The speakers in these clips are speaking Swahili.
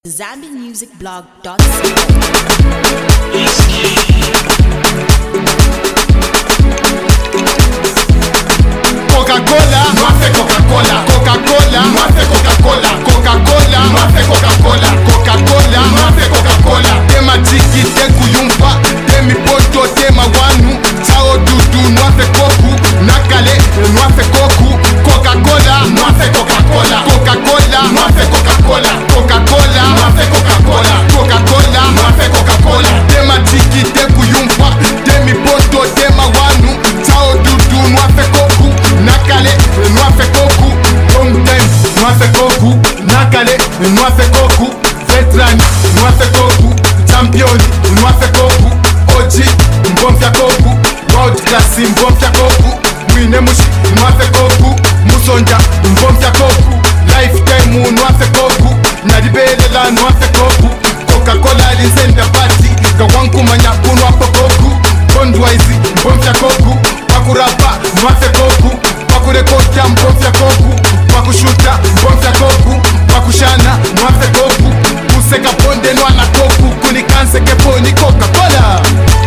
ZambianMusicBlog.com. Coca-Cola, no hace Coca-Cola. Coca-Cola, no hace Coca-Cola. Coca-Cola, no hace Coca-Cola. Coca-Cola, no hace Coca-Cola. Tema chiki, te kuyumpa, te mi poto, tema wanu. Chao dudu, no hace cocu. Nakale, no hace cocu. Coca-Cola, no hace Coca-Cola. Coca-Cola, no hace Coca-Cola. Coca-Cola, no hace Coca-Cola. Coca-Cola, no hace Coca-Cola. Tema chiki, te kuyumpa, te mi poto, tema wanu. Chao dudu, no hace cocu. Nakale, no hace cocu. Long time, no hace cocu. Nakale, no hace cocu. Veteran, no hace cocu. Champion, no hace cocu. Oji, mbomfya cocu. World class, mbomfya cocu. Mwine mushi, no hace cocu. Musonja, mbomfya cocu. Lifetime, no hace cocu. Nadibelela, no hace cocu. Coca-Cola, linsenda party. Kawankumanya, kuno hapo cocu. Bondwise, mbomfya cocu. Pakurapa, no hace cocu. Pakurekota, mbomfya cocu. Pakushuta, mbomfya cocu. Pakushana, no hace cocu. Kuseka ponde, no ana cocu. Kunikanse kepo, ni Coca-Cola.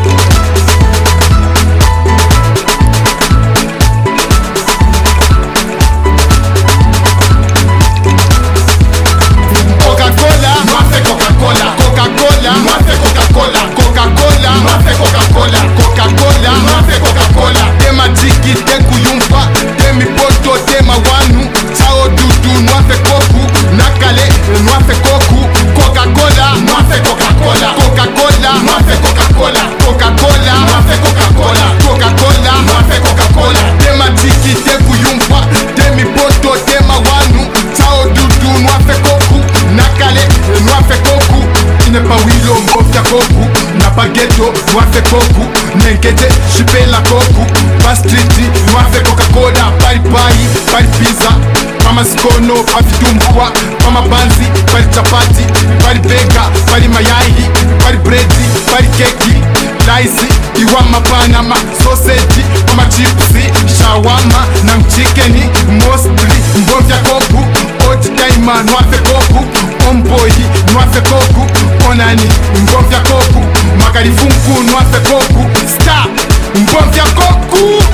Coca-Cola, no hace Coca-Cola. Coca-Cola, no hace Coca-Cola. Coca-Cola, no hace Coca-Cola. Coca-Cola, no hace Coca-Cola. Tema chiki, te kuyumpa, te mi poto, tema wanu. Chao dudu, no hace cocu. Nakale, no hace cocu. Coca-Cola, no hace Coca-Cola. Coca-Cola, no hace Coca-Cola. Coca-Cola, no hace Coca-Cola. Coca-Cola, no hace Coca-Cola. Tema chiki, te kuyumpa, te mi poto, tema wanu. Chao dudu, no hace cocu. Nakale, no hace cocu. Inepa wilo, mbofya cocu. Napageto, no hace cocu. Nenkete, shipela cocu. Pastriti, no hace Coca-Cola. Pari pai, pari pizza. Pama sikono, pari vitumbua. Pama banzi, pari chapati. Pari bega, pari mayai. Pari bredi, pari keki. Laisi, iwama panama. Sausage, pama chipsi. Shawama, na mchikeni. Mostly, mbofya cocu. Old timer, no hace cocu. Homeboy, no hace cocu. Onani, mbofya cocu. Makarifunku, no hace cocu. Star, mbofya cocu.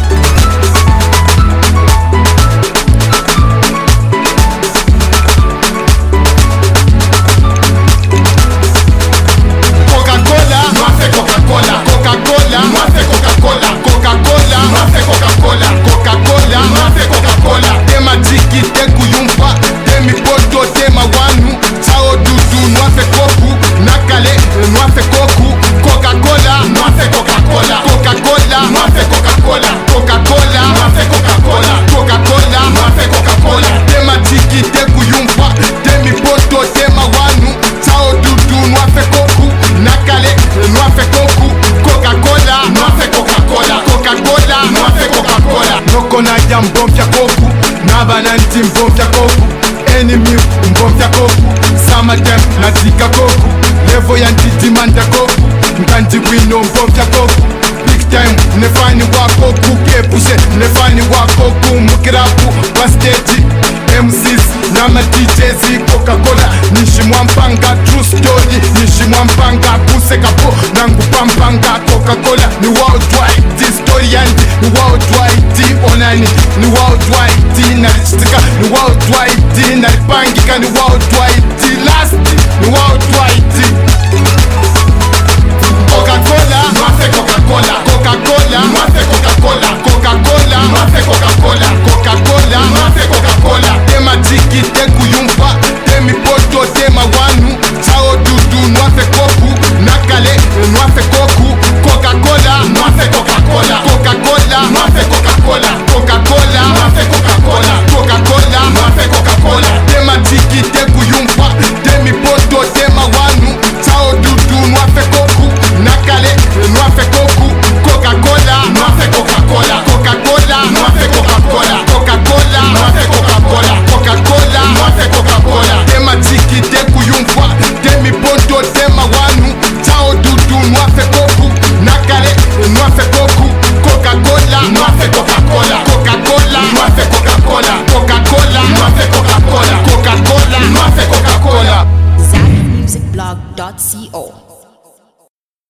Coca-Cola, no hace Coca-Cola. Coca-Cola, no hace Coca-Cola. Coca-Cola, no hace Coca-Cola. Coca-Cola, no hace Coca-Cola. Tema chiki, te kuyumpa, te mi poto, tema wanu. Chao dudu, no hace cocu. Nakale, no hace cocu. Coca-Cola, no hace Coca-Cola. Coca-Cola, no hace Coca-Cola. Coca-Cola, no hace Coca-Cola. Coca-Cola, no hace Coca-Cola. Tema chiki, te kuyumpa, te mi poto, tema wanu. Chao dudu, no hace cocu. Nakale, no hace cocu. Coca-Cola, no hace Coca-Cola. Coca-Cola, no hace Coca-Cola. Nokona ya mbomfya cocu. Nabananti mbomfya cocu. Enemy mbomfya cocu. Summertime nazika cocu. Levo ya ndidimanda cocu. Nganji wino mbomfya cocu. Big time nefani wa cocu. Kepushe nefani wa cocu. Mukirapu wa stage MCs nama DJs. Coca-Cola nishimwampanga. True story nishimwampanga. Kusekapo nangu pampanga. Coca-Cola ni worldwide. This story yandi ni worldwide. Onani ni worldwide. Nalichitika ni worldwide. Nalipangika ni worldwide. Last ni worldwide. Coca-Cola, no hace Coca-Cola. Coca-Cola, no hace Coca-Cola. Coca-Cola, no hace Coca-Cola. Coca-Cola, no hace Coca-Cola. Tema chiki, te kuyumpa, te mi poto, tema wanu. Chao dudu, no hace cocu. Nakale, no hace cocu. Coca-Cola, no hace Coca-Cola. Coca-Cola, no hace Coca-Cola. Coca-Cola, no hace Coca-Cola. Coca-Cola, no hace Coca-Cola. Tema chiki, te kuyumpa, te mi poto, NigerDog.co.